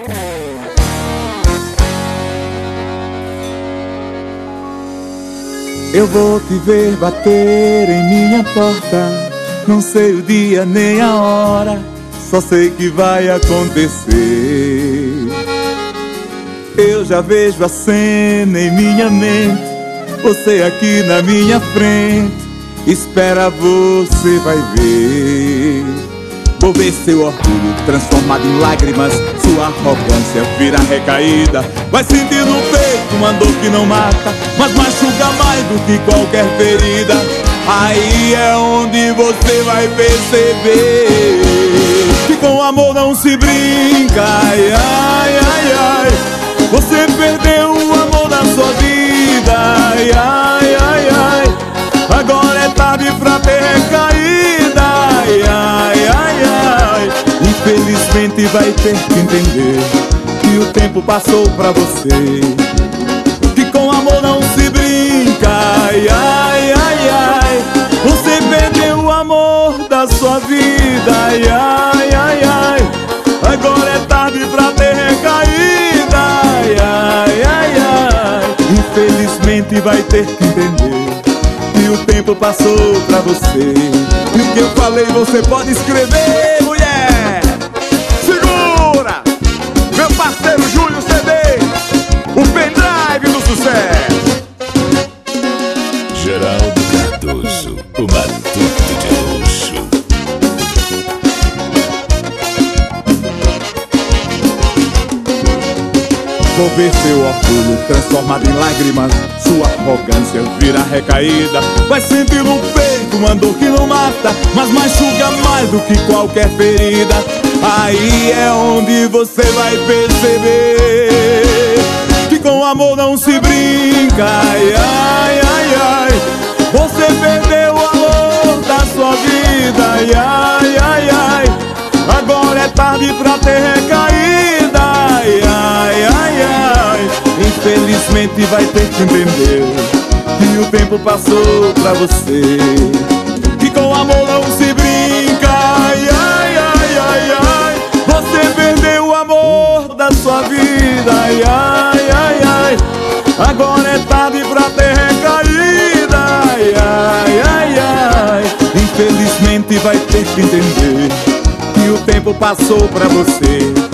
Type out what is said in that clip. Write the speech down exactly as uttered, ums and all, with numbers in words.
Eu vou te ver bater em minha porta. Não sei o dia nem a hora, só sei que vai acontecer. Eu já vejo a cena em minha mente, você aqui na minha frente. Espera, você vai ver. Vou ver seu orgulho transformado em lágrimas, sua arrogância vira recaída. Vai sentir no peito uma dor que não mata, mas machuca mais do que qualquer ferida. Aí é onde você vai perceber que com amor não se brinca. Ai, ai, ai, ai. Você perdeu o amor da sua vida. Ai, ai, ai, ai. Agora é tarde pra ter recaída. Ai, ai, ai, ai. Infelizmente vai ter que entender que o tempo passou pra você, que com amor não se brinca. Ai, ai, ai, ai. Você perdeu o amor da sua vida. Ai, ai, ai, ai. Agora é tarde pra ter recaída. Ai, ai, ai, ai. Infelizmente vai ter que entender que o tempo passou pra você. E o que eu falei você pode escrever, mulher. Segura! Meu parceiro Júlio C D, o pendrive do sucesso. Geraldo Cardoso, o matuto de luxo. Vou ver seu orgulho transformado em lágrimas, sua arrogância vira recaída. Vai sentir no peito uma dor que não mata, mas machuca mais do que qualquer ferida. Aí é onde você vai perceber que com amor não se brinca. Ai, ai, ai, ai. Você perdeu o amor da sua vida. Ai, ai, ai, ai. Agora é tarde pra ter recaída. Ai, ai, ai, ai. Infelizmente vai ter que entender que o tempo passou pra você, que com amor não se brinca. Ai, ai, ai, ai, ai. Você perdeu o amor da sua vida. Ai, ai, ai, ai. Agora é tarde pra ter recaída. Ai, ai, ai, ai. Infelizmente vai ter que entender que o tempo passou pra você,